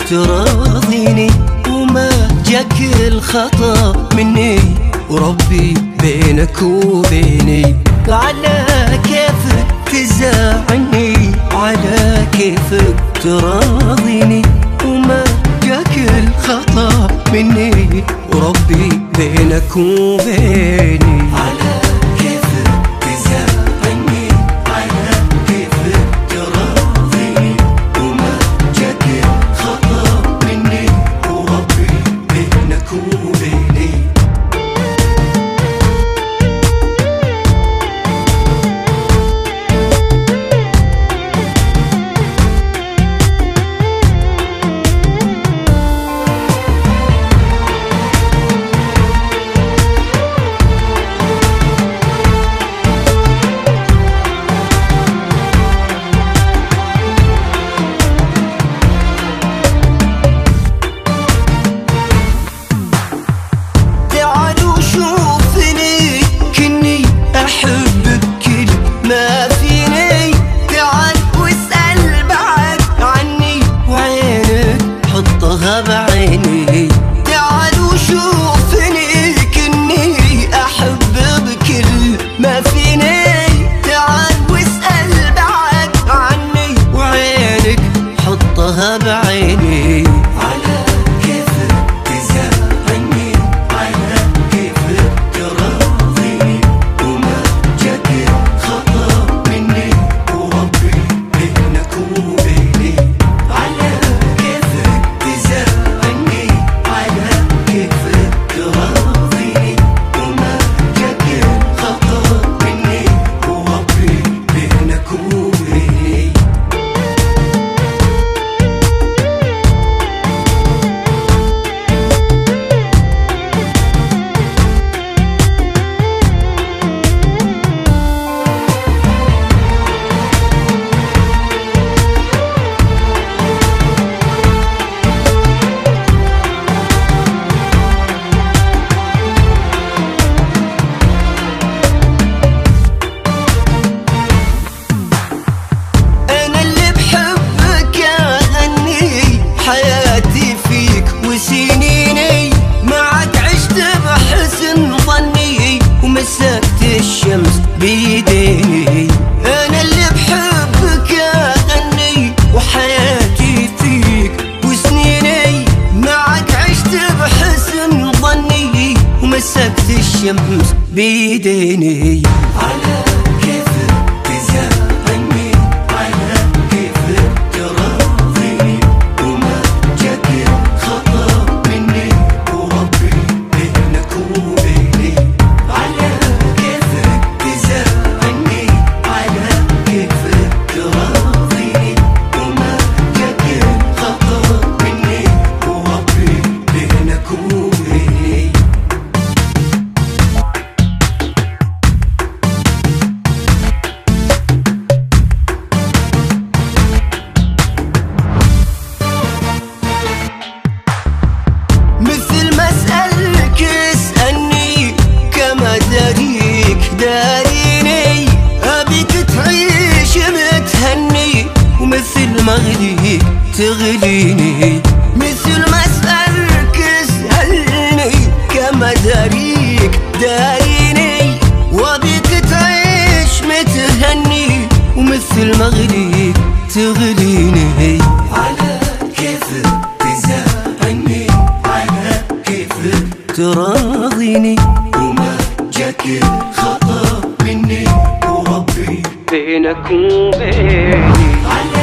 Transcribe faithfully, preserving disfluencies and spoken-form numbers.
تراضيني وما جاك الخطا مني، وربي بينك وبيني على كيفك تزعلني، على كيفك تراضيني وما جاك الخطا مني، وربي بينك وبيني على كيفك تزعلني، على كيفك تراضيني وما جاك الخطا مني، وربي بينك وبيني. بعيني تعال وشوفني كني أحب بكل ما فيني، تعال واسأل بعد عني وعينك حطها بعيني على كيفك تزعلني، على كيفك تراضيني وما جاك خطا مني، وربي بينك وبيني على كيفك تزعلني، على كيفك تراضيني وما جاك خطا مني، وربي بينك وبيني. حياتي فيك وسنيني معك عشت بحسن ظني، ومسكت الشمس بيديني. أنا اللي بحبك أغني وحياتي فيك وسنيني معك عشت بحسن ظني، ومسكت الشمس بيديني على كيفك تزعلني، على كيفك تراضيني وما جاك خطا مني، وربي بينك وبيني على كيفك تزعلني، على كيفك تراضيني وما جاك خطا مني، وربي بينك وبيني. مثل ما اسألك اسألني، كما داريك داريني، أبيك تعيش متهني ومثل ما أغليك تغليني. مثل ما اسألك اسألني، كما داريك داريني، وأبيك تعيش متهني ومثل ما أغليك تغليني على كيفك تزعلني، على كيفك تراضيني وما جاك خطا مني، وربي بينك وبيني.